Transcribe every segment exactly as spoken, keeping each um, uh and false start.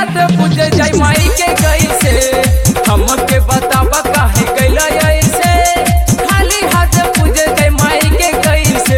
हाथ पूज जाय माई के कैसे हमके बतावा काहे कैला ऐसे खाली हाथ पूज जाय माई के कैसे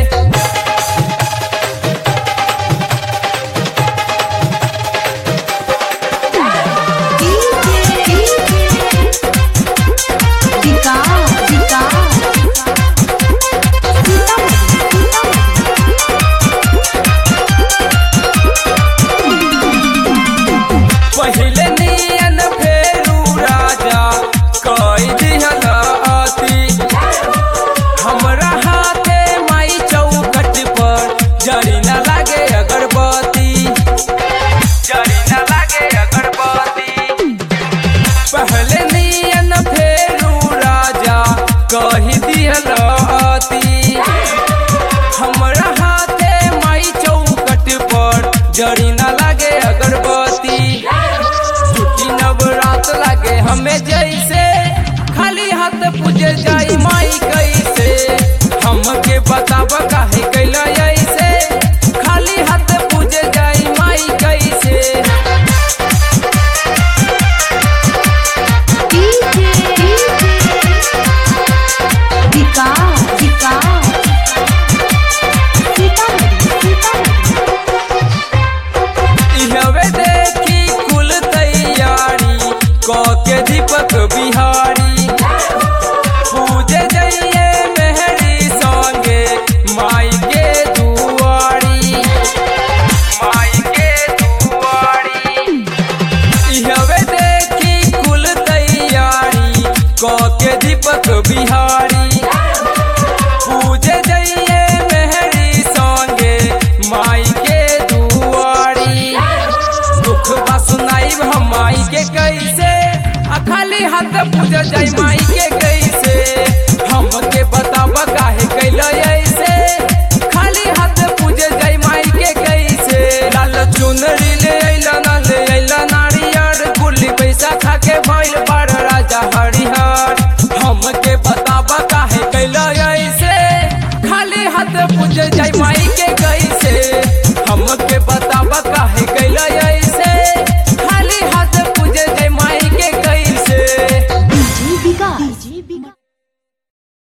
पहिले नियन फेरू राजा कई दिहल अति हमरा हाथे माई चौखट पर जरी न लागे अगरबत्ती जरी न लागे अगरबत्ती पहले नियन फेरू राजा कही दिहल अति हमरा हाथे माई चौखट पर जरी न लागे अगरबत्ती छुट्टी नवरात लागे हमें जैसे खाली हाथ पूजे जाई माई कैसे हमके बतावा काहे कैला ऐसे खाली हाथ पूजे जाई माई कैसे इहवे देखी कुल तैयारी के दीपक बिहारी पूजे जाइए मेहरी संगे माई के दुआरी माई के दुआरी इहवे देखी कुल तैयारी के दीपक बिहारी पूजे जाइए मेहरी संगे माई के दुआरी दुख बा सुनाई हम माई के कैसे आ खाली हाथ पूजा जाय माई के कैसे हमके बतावा काहे कैला ऐसे खाली हाथ पूजे जाय माई के कैसे लाल चुनरी